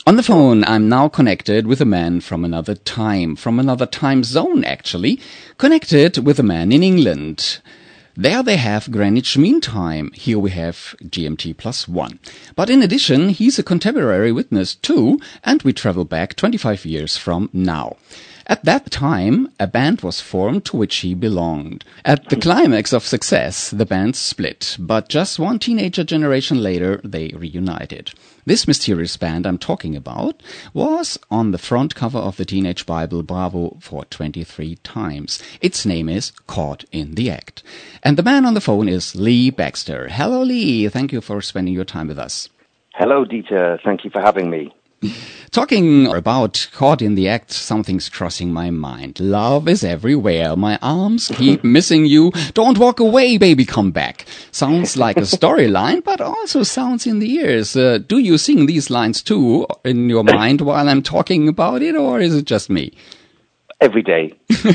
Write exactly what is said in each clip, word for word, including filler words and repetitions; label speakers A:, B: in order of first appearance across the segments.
A: On the phone, I'm now connected with a man from another time, from another time zone actually, connected with a man in England. There they have Greenwich Mean Time. Here we have G M T plus one. But in addition, he's a contemporary witness too, and we travel back twenty-five years from now. At that time, a band was formed to which he belonged. At the climax of success, the band split, but just one teenager generation later, they reunited. This mysterious band I'm talking about was on the front cover of the Teenage Bible Bravo for twenty-three times. Its name is Caught in the Act. And the man on the phone is Lee Baxter. Hello, Lee. Thank you for spending your time with us.
B: Hello, Dieter. Thank you for having me.
A: Talking about Caught in the Act, something's crossing my mind. Love is everywhere. My arms keep missing you. Don't walk away, baby, come back. Sounds like a storyline, but also sounds in the ears. Uh, do you sing these lines too in your mind while I'm talking about it, or is it just me?
B: Every day.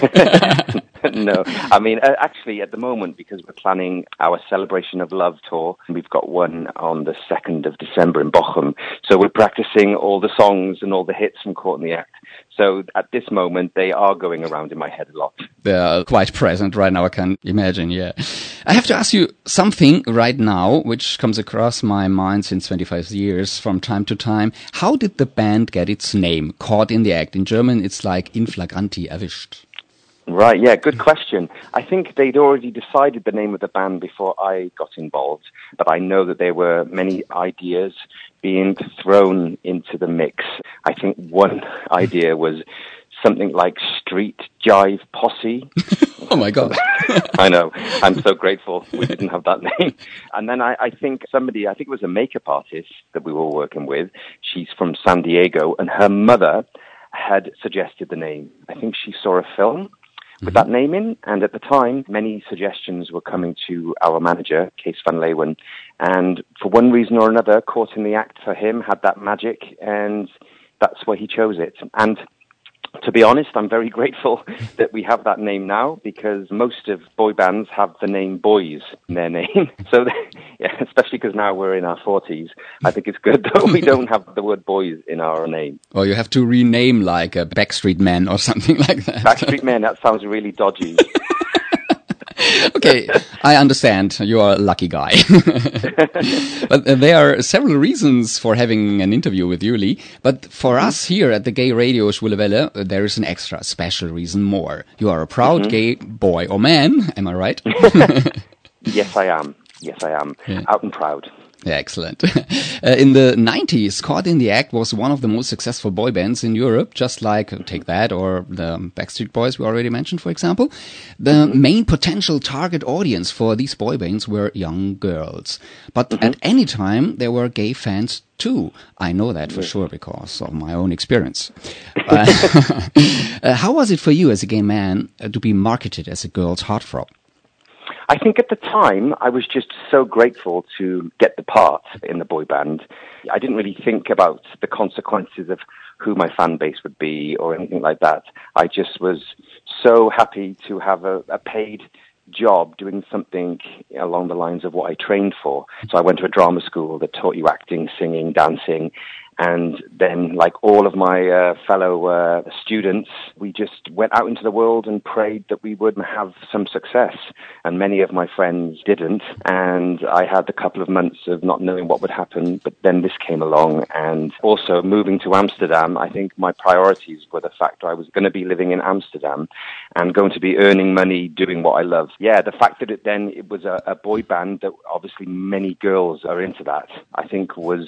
B: No, I mean, uh, actually, at the moment, because we're planning our Celebration of Love tour, we've got one on the second of December in Bochum. So we're practicing all the songs and all the hits from Caught in the Act. So at this moment, they are going around in my head a lot.
A: They're quite present right now, I can imagine, yeah. I have to ask you something right now, which comes across my mind since twenty-five years from time to time. How did the band get its name, Caught in the Act? In German, it's like in flagranti erwischt.
B: Right, yeah, good question. I think they'd already decided the name of the band before I got involved, but I know that there were many ideas being thrown into the mix. I think one idea was something like Street Jive Posse.
A: Oh my God.
B: I know. I'm so grateful we didn't have that name. And then I, I think somebody, I think it was a makeup artist that we were working with. She's from San Diego, and her mother had suggested the name. I think she saw a film with that name in, and at the time, many suggestions were coming to our manager, Kees van Leeuwen, and for one reason or another, Caught in the Act for him had that magic, and that's why he chose it. And to be honest, I'm very grateful that we have that name now, because most of boy bands have the name Boys in their name. So, yeah, especially because now we're in our forties, I think it's good that we don't have the word boys in our name.
A: Or you have to rename like a Backstreet Men or something like that.
B: Backstreet Men, that sounds really dodgy.
A: Okay, I understand. You are a lucky guy. But uh, there are several reasons for having an interview with you, Lee. But for mm-hmm. us here at the Gay Radio Schwule Welle, uh, there is an extra special reason more. You are a proud mm-hmm. gay boy or man, am I right?
B: Yes, I am. Yes, I am. Yeah. Out and proud.
A: Yeah, excellent. uh, in the nineties, Caught in the Act was one of the most successful boy bands in Europe, just like uh, Take That or the Backstreet Boys we already mentioned, for example. The mm-hmm. main potential target audience for these boy bands were young girls. But mm-hmm. at any time, there were gay fans too. I know that for yeah. sure because of my own experience. uh, uh, how was it for you as a gay man uh, to be marketed as a girl's heartthrob?
B: I think at the time, I was just so grateful to get the part in the boy band. I didn't really think about the consequences of who my fan base would be or anything like that. I just was so happy to have a, a paid job doing something along the lines of what I trained for. So I went to a drama school that taught you acting, singing, dancing. And then, like all of my uh, fellow uh, students, we just went out into the world and prayed that we would have some success. And many of my friends didn't. And I had a couple of months of not knowing what would happen. But then this came along. And also moving to Amsterdam, I think my priorities were the fact that I was going to be living in Amsterdam and going to be earning money doing what I love. Yeah, the fact that it then it was a, a boy band that obviously many girls are into that, I think was...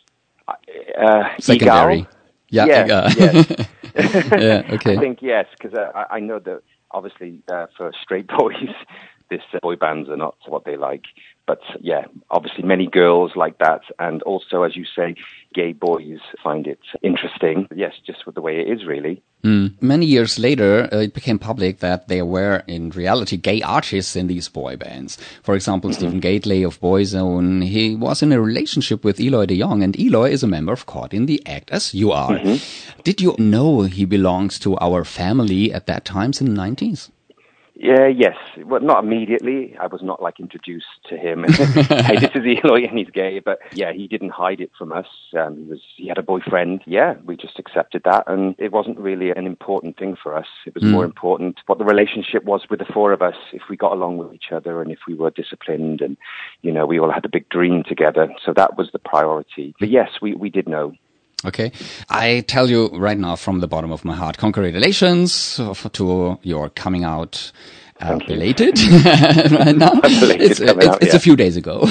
B: Uh,
A: Secondary.
B: Egal.
A: Yeah,
B: yeah, yes.
A: Yeah, okay.
B: I think yes, because uh, I, I know that obviously uh, for straight boys, this uh, boy bands are not what they like. But yeah, obviously many girls like that, and also, as you say, gay boys find it interesting. Yes, just with the way it is, really.
A: Mm. Many years later, uh, it became public that there were, in reality, gay artists in these boy bands. For example, mm-hmm. Stephen Gately of Boyzone, he was in a relationship with Eloy de Jong, and Eloy is a member of Caught in the Act, as you are. Mm-hmm. Did you know he belongs to our family at that time in the nineties?
B: Yeah, yes. Well, not immediately. I was not like introduced to him. Hey, this is Eloy and he's gay. But yeah, he didn't hide it from us. Um, he was, he had a boyfriend. Yeah, we just accepted that. And it wasn't really an important thing for us. It was mm. more important what the relationship was with the four of us, if we got along with each other and if we were disciplined and, you know, we all had a big dream together. So that was the priority. But yes, we, we did know.
A: Okay. I tell you right now from the bottom of my heart, congratulations to your coming out uh, belated right now.
B: Belated
A: it's it's,
B: out,
A: it's
B: yeah.
A: a few days ago.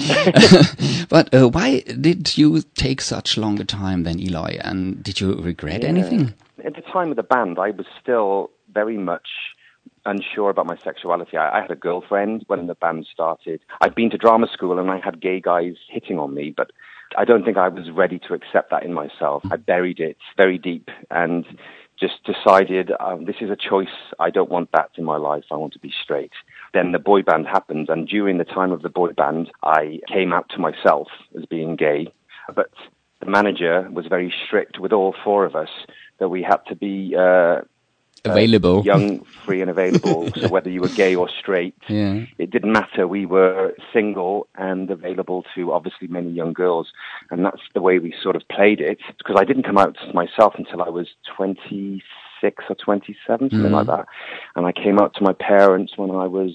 A: But uh, why did you take such longer time than Eloy? And did you regret
B: yeah.
A: anything?
B: At the time of the band, I was still very much unsure about my sexuality. I, I had a girlfriend when the band started. I'd been to drama school and I had gay guys hitting on me, but I don't think I was ready to accept that in myself. I buried it very deep and just decided um, this is a choice. I don't want that in my life. I want to be straight. Then the boy band happened, and during the time of the boy band, I came out to myself as being gay. But the manager was very strict with all four of us that we had to be uh,
A: available,
B: uh, young, free and available. So whether you were gay or straight, yeah. it didn't matter. We were single and available to obviously many young girls. And that's the way we sort of played it. Because I didn't come out to myself until I was twenty-six or twenty-seven, something mm. like that. And I came out to my parents when I was,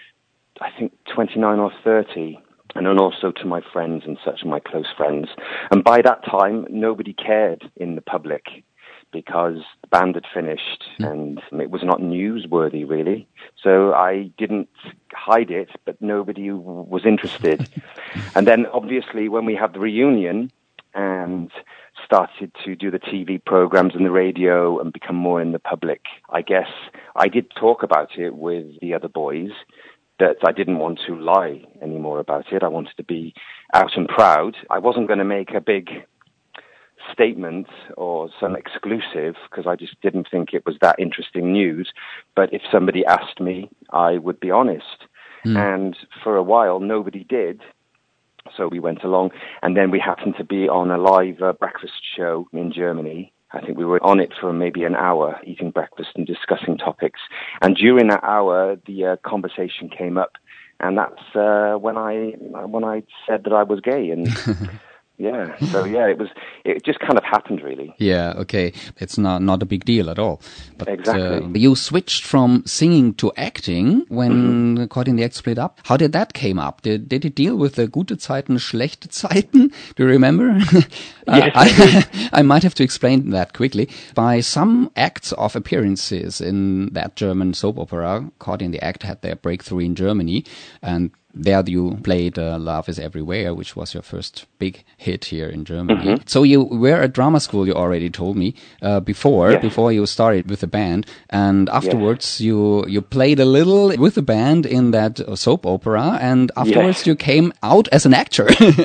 B: I think, twenty-nine or thirty. And then also to my friends and such, my close friends. And by that time, nobody cared in the public, because the band had finished and it was not newsworthy, really. So I didn't hide it, but nobody was interested. And then, obviously, when we had the reunion and started to do the T V programs and the radio and become more in the public, I guess I did talk about it with the other boys, that I didn't want to lie anymore about it. I wanted to be out and proud. I wasn't going to make a big statement or some exclusive, because I just didn't think it was that interesting news. But if somebody asked me, I would be honest. Mm. And for a while, nobody did. So we went along, and then we happened to be on a live uh, breakfast show in Germany. I think we were on it for maybe an hour, eating breakfast and discussing topics. And during that hour, the uh, conversation came up, and that's uh, when I when I said that I was gay. And yeah, so yeah, it was. It just kind of happened, really.
A: Yeah, okay, it's not not a big deal at all. But,
B: exactly.
A: Uh, you switched from singing to acting when mm-hmm. Caught in the Act split up. How did that came up? Did did it deal with the gute Zeiten, schlechte Zeiten? Do you remember?
B: Yes,
A: I, I might have to explain that quickly. By some acts of appearances in that German soap opera, Caught in the Act had their breakthrough in Germany, and there you played uh, Love is Everywhere, which was your first big hit here in Germany. Mm-hmm. So you were at drama school, you already told me, uh, before, yes. before you started with the band. And afterwards yes. you, you played a little with the band in that soap opera, and afterwards yes. you came out as an actor.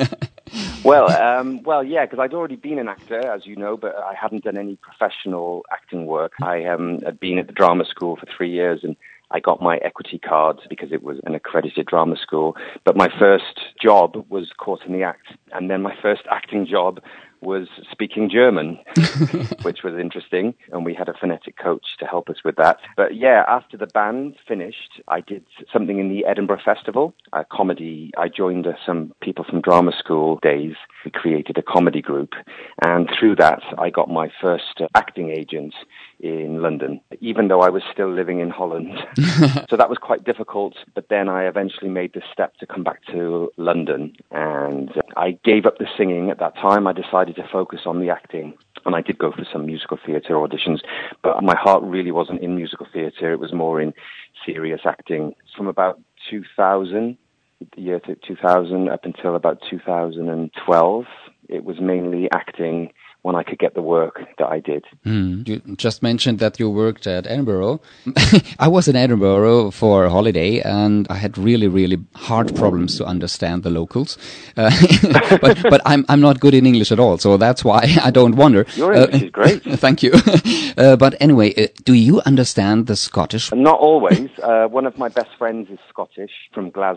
B: Well, um, well, yeah, because I'd already been an actor, as you know, but I hadn't done any professional acting work. I um, had been at the drama school for three years, and I got my equity card because it was an accredited drama school. But my first job was Caught in the Act. And then my first acting job was speaking German, which was interesting. And we had a phonetic coach to help us with that. But yeah, after the band finished, I did something in the Edinburgh Festival, a comedy. I joined uh, some people from drama school days. We created a comedy group. And through that, I got my first uh, acting agent in London, even though I was still living in Holland. So that was quite difficult. But then I eventually made the step to come back to London. And I gave up the singing at that time. I decided to focus on the acting. And I did go for some musical theatre auditions. But my heart really wasn't in musical theatre. It was more in serious acting. From about two thousand, the year two thousand, up until about two thousand twelve, it was mainly acting when I could get the work that I did.
A: Mm. You just mentioned that you worked at Edinburgh. I was in Edinburgh for a holiday, and I had really, really hard problems to understand the locals. Uh, but but I'm I'm not good in English at all, so that's why I don't wonder.
B: Your English uh, is great.
A: Thank you. uh, but anyway, uh, do you understand the Scottish?
B: Not always. Uh, one of my best friends is Scottish, from Glasgow.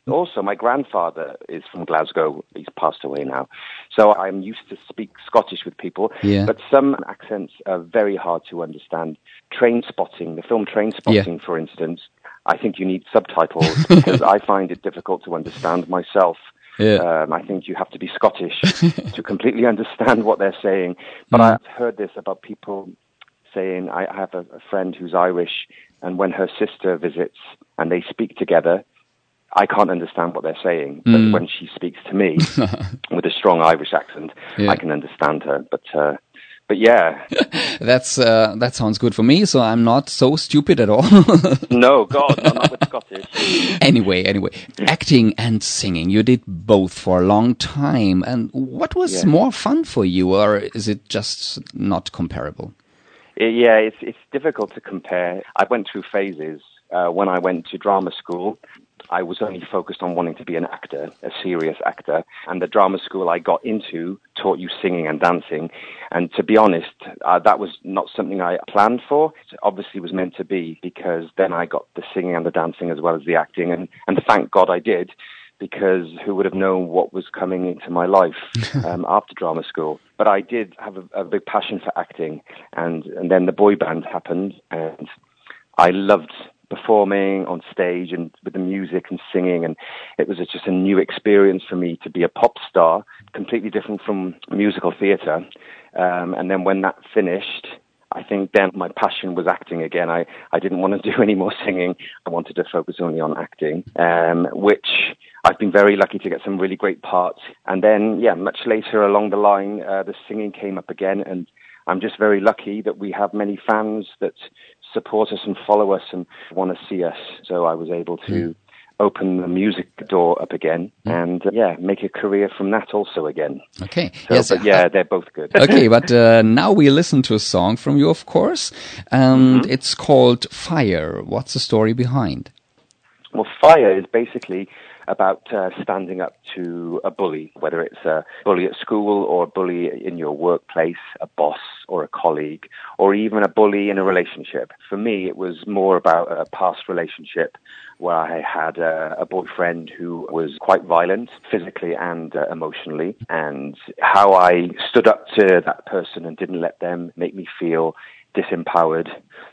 B: Also, my grandfather is from Glasgow. He's passed away now. So I'm used to speak Scottish with people.
A: Yeah.
B: But some accents are very hard to understand. Train Spotting, the film Train Spotting, yeah. for instance, I think you need subtitles because I find it difficult to understand myself. Yeah. Um, I think you have to be Scottish to completely understand what they're saying. But mm. I've heard this about people saying, I have a, a friend who's Irish, and when her sister visits and they speak together, I can't understand what they're saying. Mm. But when she speaks to me with a strong Irish accent, yeah. I can understand her. But uh, but yeah.
A: That's uh, that sounds good for me, so I'm not so stupid at all.
B: No, God, no, not with Scottish.
A: Anyway, anyway, acting and singing, you did both for a long time. And what was yeah. more fun for you, or is it just not comparable?
B: Yeah, it's it's difficult to compare. I went through phases. Uh, when I went to drama school, I was only focused on wanting to be an actor, a serious actor. And the drama school I got into taught you singing and dancing. And to be honest, uh, that was not something I planned for. It obviously was meant to be, because then I got the singing and the dancing as well as the acting. And, and thank God I did, because who would have known what was coming into my life um, after drama school. But I did have a, a big passion for acting. And, and then the boy band happened, and I loved performing on stage and with the music and singing, and it was just a new experience for me to be a pop star, completely different from musical theatre. Um, and then when that finished, I think then my passion was acting again. I, I didn't want to do any more singing. I wanted to focus only on acting, um, which I've been very lucky to get some really great parts. And then, yeah, much later along the line, uh, the singing came up again, and I'm just very lucky that we have many fans that support us and follow us and want to see us. So I was able to mm. open the music door up again mm. and, uh, yeah, make a career from that also again.
A: Okay.
B: So,
A: yes.
B: But, yeah, they're both good.
A: Okay, but uh, now we listen to a song from you, of course, and mm-hmm. it's called Fire. What's the story behind?
B: Well, Fire is basically about uh, standing up to a bully, whether it's a bully at school or a bully in your workplace, a boss or a colleague, or even a bully in a relationship. For me, it was more about a past relationship where I had a, a boyfriend who was quite violent, physically and uh, emotionally, and how I stood up to that person and didn't let them make me feel disempowered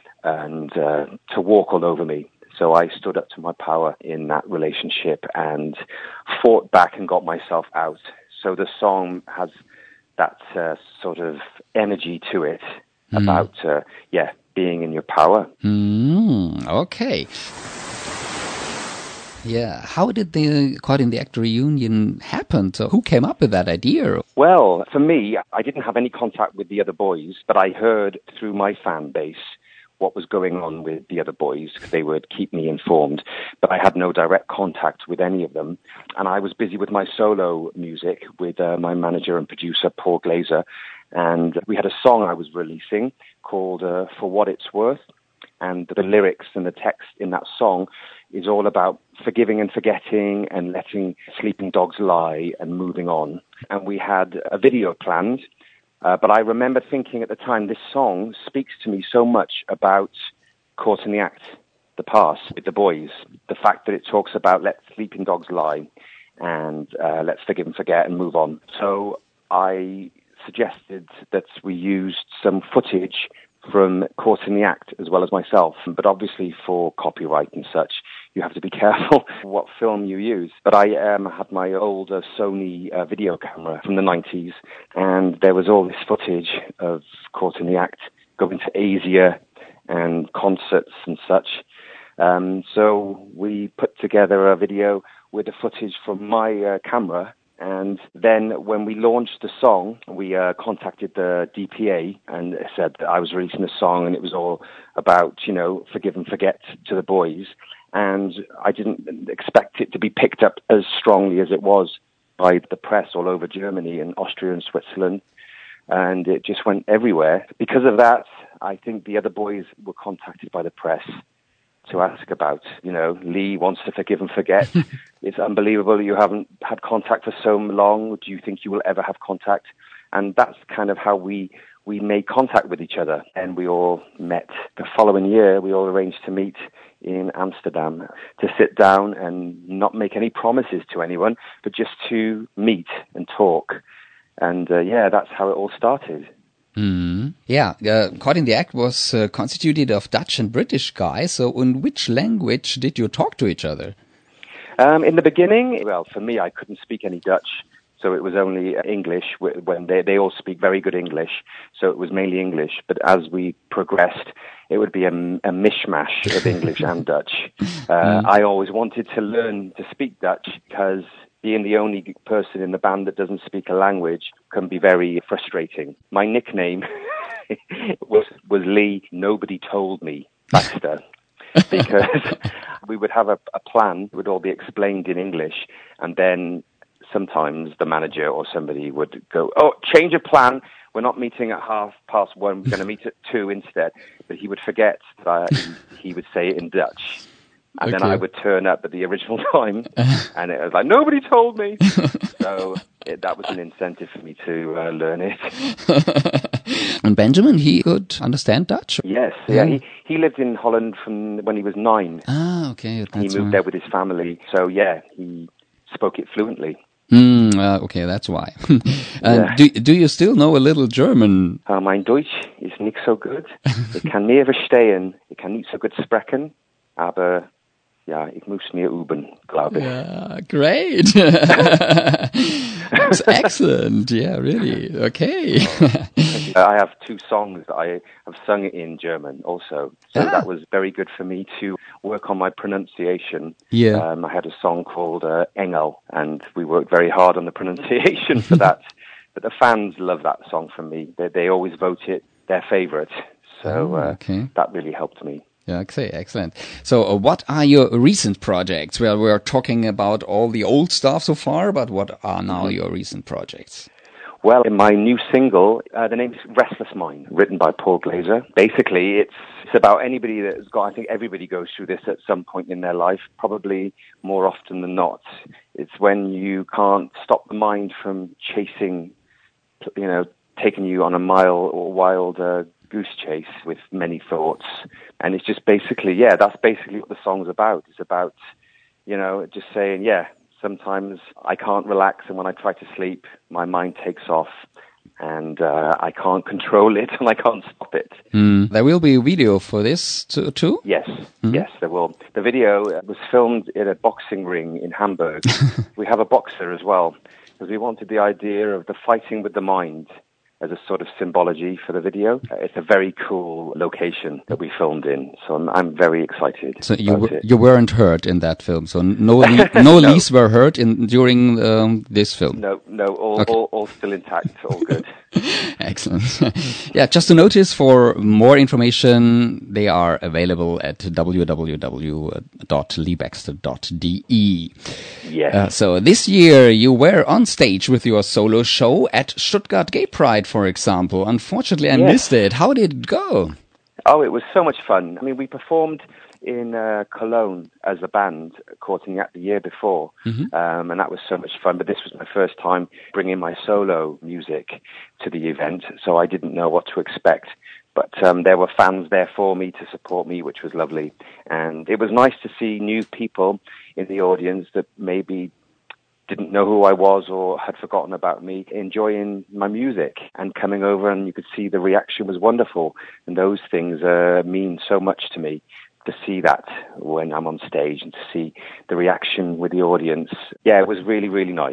B: and uh, to walk all over me. So I stood up to my power in that relationship and fought back and got myself out. So the song has that uh, sort of energy to it mm. about, uh, yeah, being in your power.
A: Mm, okay. Yeah. How did the Caught in the Act reunion happen? So who came up with that idea?
B: Well, for me, I didn't have any contact with the other boys, but I heard through my fan base what was going on with the other boys, because they would keep me informed, but I had no direct contact with any of them. And I was busy with my solo music with uh, my manager and producer, Paul Glazer, and we had a song I was releasing called uh, For What It's Worth, and the lyrics and the text in that song is all about forgiving and forgetting and letting sleeping dogs lie and moving on. And we had a video planned. Uh, but I remember thinking at the time, this song speaks to me so much about Caught in the Act, the past with the boys, the fact that it talks about let sleeping dogs lie and uh, let's forgive and forget and move on. So I suggested that we used some footage from Caught in the Act as well as myself. But obviously for copyright and such, you have to be careful what film you use. But I um, had my old uh, Sony uh, video camera from the nineties, and there was all this footage of Caught in the Act going to Asia and concerts and such. Um, so we put together a video with the footage from my uh, camera. And then when we launched the song, we uh, contacted the D P A and said that I was releasing a song and it was all about, you know, forgive and forget to the boys. And I didn't expect it to be picked up as strongly as it was by the press all over Germany and Austria and Switzerland. And it just went everywhere. Because of that, I think the other boys were contacted by the press to ask about, you know, Lee wants to forgive and forget. It's unbelievable you haven't had contact for so long. Do you think you will ever have contact? And that's kind of how we, we made contact with each other. And we all met the following year. We all arranged to meet in Amsterdam to sit down and not make any promises to anyone, but just to meet and talk. And uh, yeah, that's how it all started.
A: Mm. Yeah, uh, Caught in the Act was uh, constituted of Dutch and British guys. So in which language did you talk to each other?
B: Um, in the beginning, well, for me, I couldn't speak any Dutch. So it was only English when they, they all speak very good English. So it was mainly English. But as we progressed, it would be a, a mishmash of English and Dutch. Uh, mm. I always wanted to learn to speak Dutch because being the only person in the band that doesn't speak a language can be very frustrating. My nickname was, was Lee Nobody Told Me Baxter. Because we would have a, a plan, it would all be explained in English, and then sometimes the manager or somebody would go, oh, change of plan, we're not meeting at half past one, we're going to meet at two instead. But he would forget that I, he would say it in Dutch. And okay. then I would turn up at the original time, and it was like, nobody told me. So it, that was an incentive for me to uh, learn it.
A: And Benjamin, he could understand Dutch?
B: Yes, yeah. yeah he, he lived in Holland from when he was nine.
A: Ah, okay.
B: That's he moved
A: right.
B: there with his family. So yeah, he spoke it fluently.
A: Mm, uh, okay, that's why. And
B: yeah.
A: do, do you still know a little German?
B: Uh, mein Deutsch ist nicht so gut. Ich kann mehr verstehen. Ich kann nicht so gut sprechen. Aber ja, ich muss mehr üben, glaube ich.
A: Yeah, great. That's excellent. Yeah, really. Okay.
B: I have two songs that I have sung in German also. So ah. that was very good for me to work on my pronunciation.
A: Yeah.
B: Um, I had a song called uh, Engel, and we worked very hard on the pronunciation for that. But the fans love that song from me. They, they always vote it their favorite. So uh, okay. that really helped me.
A: Yeah, okay, excellent. So uh, what are your recent projects? Well, we're talking about all the old stuff so far, but what are now mm-hmm. your recent projects?
B: Well, in my new single, uh, the name is Restless Mind, written by Paul Glazer. Basically, it's, it's about anybody that's got, I think everybody goes through this at some point in their life, probably more often than not. It's when you can't stop the mind from chasing, you know, taking you on a mile or wild uh, goose chase with many thoughts. And it's just basically, yeah, that's basically what the song's about. It's about, you know, just saying, yeah, sometimes I can't relax, and when I try to sleep, my mind takes off, and uh, I can't control it, and I can't stop it.
A: Mm. There will be a video for this too? too?
B: Yes, mm-hmm. yes, there will. The video was filmed in a boxing ring in Hamburg. We have a boxer as well, because we wanted the idea of the fighting with the mind as a sort of symbology for the video. It's a very cool location that we filmed in, so I'm, I'm very excited.
A: So you w- you weren't hurt in that film, so no le- no, no leaves were hurt in during um, this film?
B: No, no, all,
A: okay.
B: all, all still intact, all good.
A: Excellent. Yeah, just to notice, for more information, they are available at w w w dot lee baxter dot d e.
B: Yes.
A: Uh, so this year you were on stage with your solo show at Stuttgart Gay Pride, for example. Unfortunately, I yes. missed it. How did it go?
B: Oh, it was so much fun. I mean, we performed in uh, Cologne as a band, Courting Act the year before, mm-hmm. um, and that was so much fun. But this was my first time bringing my solo music to the event, so I didn't know what to expect. But um, there were fans there for me to support me, which was lovely. And it was nice to see new people in the audience that maybe didn't know who I was or had forgotten about me, enjoying my music and coming over, and you could see the reaction was wonderful. And those things uh, mean so much to me, to see that when I'm on stage and to see the reaction with the audience. Yeah, it was really, really nice.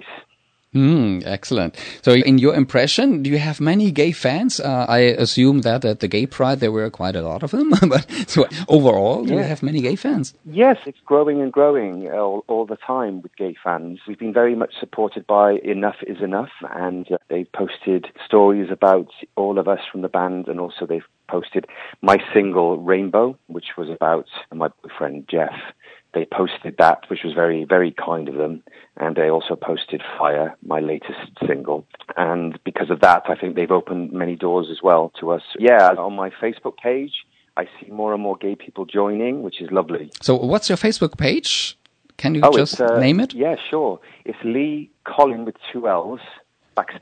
A: Mm, excellent. So in your impression, do you have many gay fans? Uh, I assume that at the Gay Pride there were quite a lot of them, but so overall, do yeah. you have many gay fans?
B: Yes, it's growing and growing all, all the time with gay fans. We've been very much supported by Enough is Enough, and uh, they've posted stories about all of us from the band, and also they've posted my single Rainbow, which was about my boyfriend Jeff. They posted that, which was very, very kind of them. And they also posted Fire, my latest single. And because of that, I think they've opened many doors as well to us. Yeah, on my Facebook page, I see more and more gay people joining, which is lovely.
A: So what's your Facebook page? Can you
B: oh,
A: just
B: uh,
A: name it?
B: Yeah, sure. It's Lee Colin with two L's, Baxter.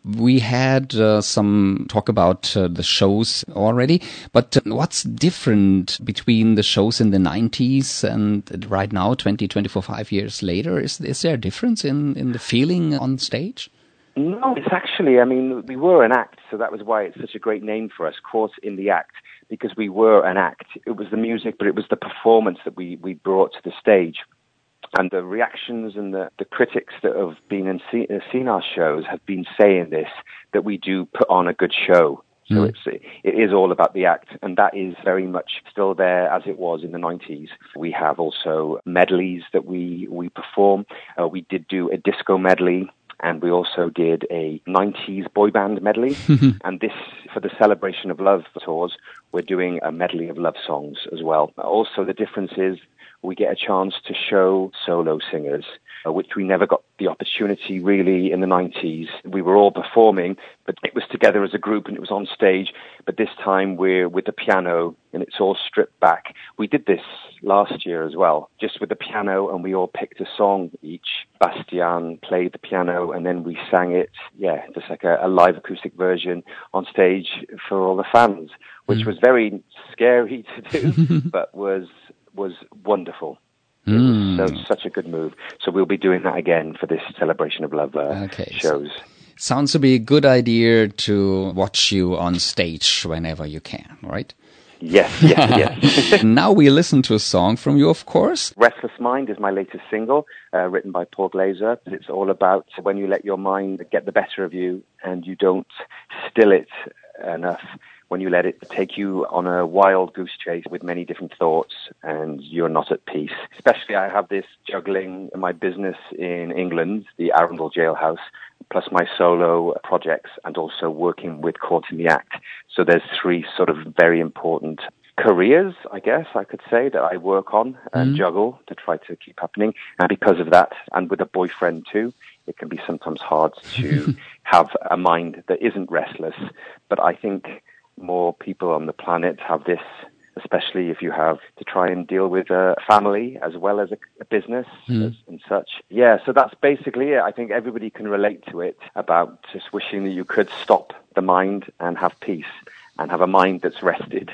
A: We had uh, some talk about uh, the shows already, but uh, what's different between the shows in the nineties and right now, twenty, twenty-four, five years later? Is, is there a difference in, in the feeling on stage?
B: No, it's actually, I mean, we were an act, so that was why it's such a great name for us, Caught in the Act, because we were an act. It was the music, but it was the performance that we, we brought to the stage. And the reactions and the, the critics that have been and see, uh, seen our shows have been saying this, that we do put on a good show. So mm. it's, it is all about the act, and that is very much still there as it was in the nineties. We have also medleys that we, we perform. Uh, we did do a disco medley, and we also did a nineties boy band medley. And this, for the Celebration of Love tours, we're doing a medley of love songs as well. Also, the difference is we get a chance to show solo singers, uh, which we never got the opportunity really in the nineties. We were all performing, but it was together as a group and it was on stage. But this time we're with the piano and it's all stripped back. We did this last year as well, just with the piano, and we all picked a song each. Bastian played the piano and then we sang it, yeah, just like a, a live acoustic version on stage for all the fans, which mm. was very scary to do, but was was wonderful.
A: Mm.
B: It was so, such a good move. So we'll be doing that again for this Celebration of Love uh,
A: okay,
B: shows.
A: So sounds to be a good idea to watch you on stage whenever you can, right?
B: Yes, yes, yes.
A: Now we listen to a song from you, of course.
B: Restless Mind is my latest single, uh, written by Paul Glaser. It's all about when you let your mind get the better of you and you don't still it enough, when you let it take you on a wild goose chase with many different thoughts and you're not at peace. Especially I have this juggling my business in England, the Arundel Jailhouse, plus my solo projects and also working with Caught in the Act. So there's three sort of very important careers, I guess I could say, that I work on and mm-hmm. juggle to try to keep happening. And because of that, and with a boyfriend too, it can be sometimes hard to have a mind that isn't restless. But I think more people on the planet have this, especially if you have to try and deal with a family as well as a, a business mm. as, and such. Yeah, so that's basically it. I think everybody can relate to it, about just wishing that you could stop the mind and have peace and have a mind that's rested.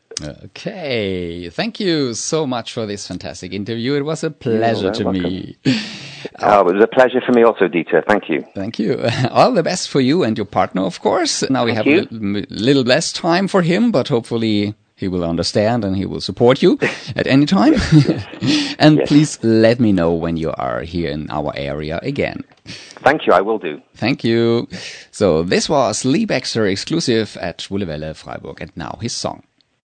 A: Okay, thank you so much for this fantastic interview. It was a pleasure
B: You're
A: to
B: welcome.
A: me.
B: Oh, it was a pleasure for me also, Dieter. Thank you.
A: Thank you. All the best for you and your partner, of course. Now we
B: Thank
A: have
B: you.
A: a little, little less time for him, but hopefully he will understand and he will support you at any time. Yes. And yes. Please let me know when you are here in our area again.
B: Thank you, I will do.
A: Thank you. So this was Lee Baxter exclusive at Schwule Welle Freiburg, and now his song.